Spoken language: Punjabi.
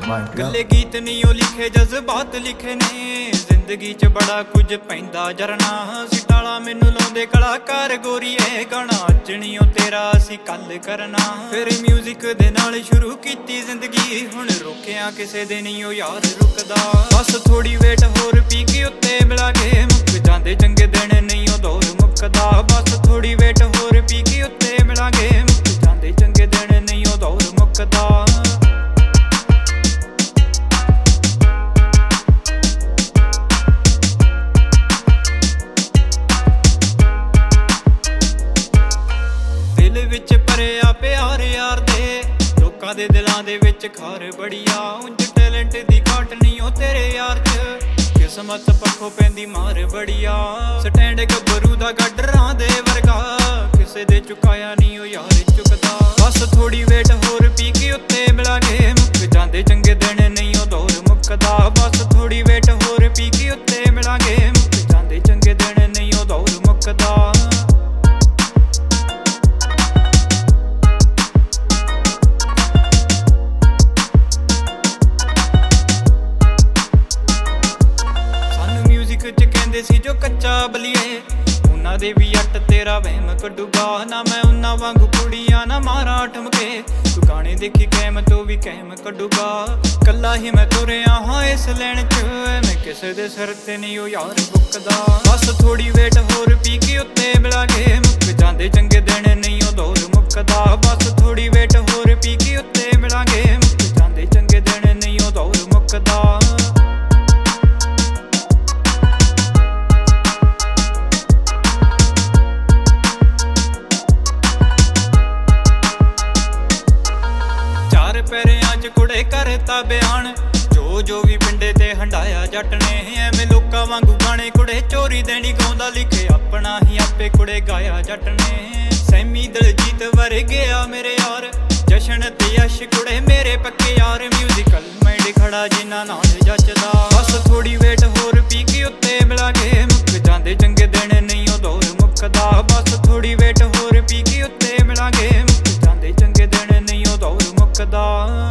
ਗੱਲੇ ਗੀਤ ਨਹੀਂ ਉਹ ਲਿਖੇ ਜਜ਼ਬਾਤ ਲਿਖੇ ਨੇ ਜ਼ਿੰਦਗੀ 'ਚ ਬੜਾ ਕੁਝ ਪੈਂਦਾ ਜਰਨਾ ਸਿਟਾਲਾ ਮੈਨੂੰ ਲਾਉਂਦੇ ਕਲਾਕਾਰ ਗੋਰੀਏ ਗਾਣਾ ਅੱਜ ਨਹੀਂ ਉਹ ਤੇਰਾ ਅਸੀਂ ਕੱਲ ਕਰਨਾ ਫਿਰ ਮਿਊਜ਼ਿਕ ਦੇ ਨਾਲ ਸ਼ੁਰੂ ਕੀਤੀ ਜ਼ਿੰਦਗੀ ਹੁਣ ਰੋਕਿਆ ਕਿਸੇ ਦੇ ਨਹੀਂ ਉਹ ਯਾਰ ਰੁਕਦਾ ਬਸ ਥੋੜੀ ਵੇਟ ਹੋਰ ਪੀ ਕੇ ਉੱਤੇ ਮਿਲਾਂਗੇ ਮੁੱਕ ਜਾਂਦੇ ਚੰਗੇ ਦਿਨ ਨਹੀਂ ਉਹ ਦੌਰ ਮੁੱਕਦਾ ਬਸ ਥੋੜੀ ਵੇਟ ਹੋਰ ਪੀ ਕੇ ਉੱਤੇ ਮਿਲਾਂਗੇ ਮੁੱਕ ਜਾਂਦੇ ਚੰਗੇ ਦਿਨ ਨਹੀਂ ਉਹ ਦੌਰ ਮੁੱਕਦਾ ਵਿੱਚ ਭਰਿਆ ਪਿਆਰ ਯਾਰ ਦੇ ਲੋਕਾਂ ਦੇ ਦਿਲਾਂ ਦੇ ਵਿੱਚ ਖਾਰ ਬੜੀਆ ਉਂਝ ਟੈਲੈਂਟ ਦੀ ਘਾਟ ਨਹੀਂ ਉਹ ਤੇਰੇ ਯਾਰ 'ਚ ਕਿਸਮਤ ਪੱਖੋਂ ਪੈਂਦੀ ਮਾਰ ਬੜੀਆ ਸਟੈਂਡ ਗੱਭਰੂ ਦਾ ਗੱਡਰਾਂ ਦੇ ਵਰਗਾ ਕਿਸੇ ਦੇ ਚੁਕਾਇਆ ਨਹੀਂ ਉਹ ਯਾਰ ਚੁੱਕਦਾ ਬਸ ਥੋੜੀ ਵੇਟ ਹੋਰ ਪੀ ਕੇ ਉੱਤੇ ਮਿਲਾਂਗੇ ਮੁੱਕ ਜਾਂਦੇ ਚੰਗੇ ਦਿਨ ਨਹੀਂ ਉਹ ਦੌਰ ਮੁੱਕਦਾ ਬਸ ਥੋੜੀ ਵੇਟ ਹੋਰ ਪੀ ਕੇ ਉੱਤੇ ਮਿਲਾਂਗੇ ਮੁੱਕ ਜਾਂਦੇ ਚੰਗੇ ਦਿਨ ਨਹੀਂ ਉਹ ਦੌਰ ਮੁੱਕਦਾ ਸੀ ਜੋ ਕੱਚਾ ਬਲੀਏ ਉਹਨਾਂ ਦੇ ਵੀ ਅੱਟ ਤੇਰਾ ਵਹਿਮ ਕੱਢੂਗਾ ਨਾ ਮੈਂ ਉਹਨਾਂ ਵਾਂਗੂ ਕੁੜੀਆਂ ਨਾ ਮਾਰਾਂ ਠਮਕੇ ਤੂੰ ਗਾਣੇ ਦੇਖੀ ਕੈਮ ਤੋਂ ਵੀ ਕੈਮ ਕੱਢੂਗਾ ਕੱਲਾ ਹੀ ਮੈਂ ਤੁਰਿਆ ਹਾਂ ਇਸ ਲੈਣ 'ਚ ਮੈਂ ਕਿਸੇ ਦੇ ਸਿਰ ਤੇ ਨਹੀਂ ਉਹ ਯਾਰ ਬੁੱਕਦਾ ਬਸ ਥੋੜੀ ਵੇਟ ਹੋਰ ਪੀ ਕੇ ਉੱਤੇ ਮਿਲਾਂਗੇ ਮੁੱਕ ਜਾਂਦੇ ਚੰਗੇ ਦਿਨ ਨਹੀਂ ਉਹ ਦੌਰ ਮੁੱਕਦਾ ਬਸ ਥੋੜੀ ਵੇਟ ਹੋਰ ਪੀ ਕੇ ਉੱਤੇ ਮਿਲਾਂਗੇ ਮੁੱਕ ਜਾਂਦੇ ਚੰਗੇ ਦਿਨ ਨਹੀਂ ਉਹ ਦੌਰ ਮੁੱਕਦਾ ਪੈਰਿਆਂ 'ਚ ਕੁੜੇ ਕਰਤਾ ਬਿਆਨ ਜੋ ਵੀ ਪਿੰਡੇ ਤੇ ਹੰਡਾਇਆ ਜੱਟ ਨੇ ਐਵੇਂ ਲੋਕਾਂ ਵਾਂਗੂ ਗਾਣੇ ਕੁੜੇ ਚੋਰੀ ਦੇਣੀ ਗਾਉਂਦਾ ਲਿਖੇ ਆਪਣਾ ਹੀ ਆਪੇ ਕੁੜੇ ਗਾਇਆ ਜੱਟ ਨੇ ਸੈਮੀ ਦਲਜੀਤ ਵਰਗਿਆ ਮੇਰੇ ਯਾਰ ਜਸ਼ਨ ਤੇ ਯਸ਼ ਕੁੜੇ ਮੇਰੇ ਪੱਕੇ ਯਾਰ ਮਿਊਜ਼ੀਕਲ ਮਾਈਂਡ ਖੜਾ ਜਿਨ੍ਹਾਂ ਨਾਲ ਜੱਚਦਾ ਬਸ ਥੋੜੀ ਵੇਟ ਹੋਰ ਪੀ ਕੇ ਉੱਤੇ ਮਿਲਾਂਗੇ ਮੁੱਕ ਜਾਂਦੇ ਚੰਗੇ ਦਿਨ ਨਹੀਂ ਉਹ ਦੌਰ ਮੁੱਕਦਾ ਬਸ ਥੋੜੀ ਵੇਟ ਹੋਰ ਪੀ ਕੇ ਉੱਤੇ ਮਿਲਾਂਗੇ ਮੁੱਕ ਜਾਂਦੇ ਚੰਗੇ ਦਿਨ ਨਹੀਂ ਉਹ ਦੌਰ ਮੁੱਕਦਾ